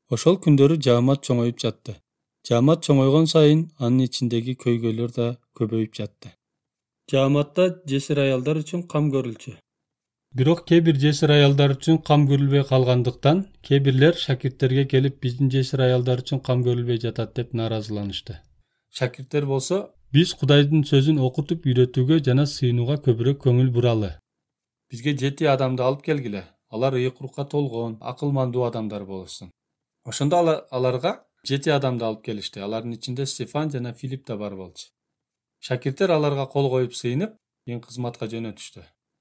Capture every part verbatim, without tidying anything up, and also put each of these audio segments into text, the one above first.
Ошол күндөрү жаамат чоңоюп жатты. Жаамат чоңойгон сайын анын ичиндеги көйгөйлөр да көбөйүп жатты. Жааматта жесир аялдар үчүн кам көрүлчү. Бирок кээ бир жесир аялдар үчүн кам көрүлбөй калгандыктан, кээ бирлер шакирттерге келип биздин жесир аялдар үчүн кам көрүлбөй жатат деп нааразыланышты. Шакирттер болсо, биз Кудайдын сөзүн окутуп үйрөтүүгө жана сыйынууга көбүрөөк көңүл буралы. Бизге жети адамды алып келгиле. Алар ыйык рухка толгон, акылмандуу адамдар болушсун. Ошондо аларга жети адамды алып келишти. Алардын ичинде Стефан жана Филипп да бар болчу. Шакирттер аларга кол коюп сыйынып, дин кызматка жөнөтүштү.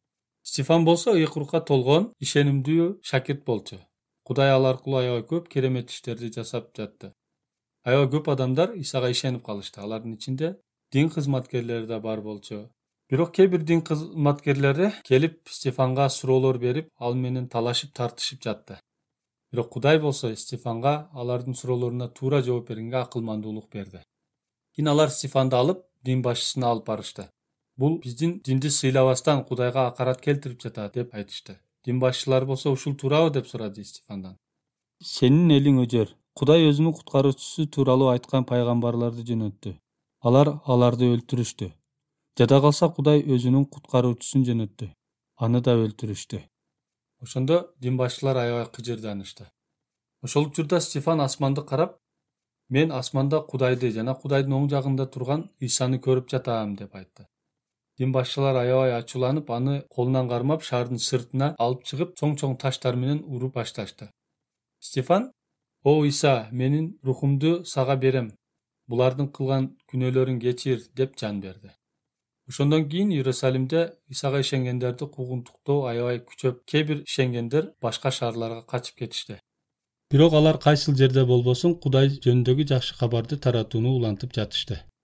Стефан болсо ыйык рухка толгон, ишенимдүү шакирт болчу. Кудай ал аркылуу аябай көп керемет иштерди жасап жатты. Аябай көп адамдар Исага ишенип калышты. Алардын ичинде дин кызматкерлери да бар болчу. Бирок кээ бир дин кызматкерлери келип Стефанга суроолор берип, ал менен талашып тартышып жатты. Бирок Кудай болсо Стефанга алардын суроолоруна туура жооп бергенге акылмандуулук берди. Кийин алар Стефанды алып дин башчысына алып барышты. Бул биздин динди сыйлабастан Кудайга акарат келтирип жатат деп айтышты. Дин башчылары болсо ушул туурабы деп сурады Стефандан. Сенин элиң өжөр. Кудай өзүнүн куткаруучусу тууралуу айткан пайгамбарларды жөнөттү. Алар аларды өлтүрүштү. Жада калса Кудай өзүнүн куткаруучусун жөнөттү. Аны да өлтүрүштү. Ошондо дин башчылар аябай кыжырданышты. Ошол учурда Стефан асманды карап, мен асманда Кудайды жана Кудайдын оң жагында турган Исаны көрүп жатам деп айтты. Дин башчылар аябай ачууланып, аны колунан кармап шаардын сыртына алып чыгып, чоң-чоң таштар менен уруп башташты. Стефан: "О Иса, менин рухумду сага берем. Булардын кылган күнөөлөрүн кечир" деп жан берди. Ошондон кийин Иерусалимде Исага ишенгендерди куугунтуктоо аябай күчөп, кээ бир ишенгендер башка шаарларга качып кетишти. Бирок алар кайсыл жерде болбосун Кудай жөнүндөгү жакшы кабарды таратууну улантып жатышты.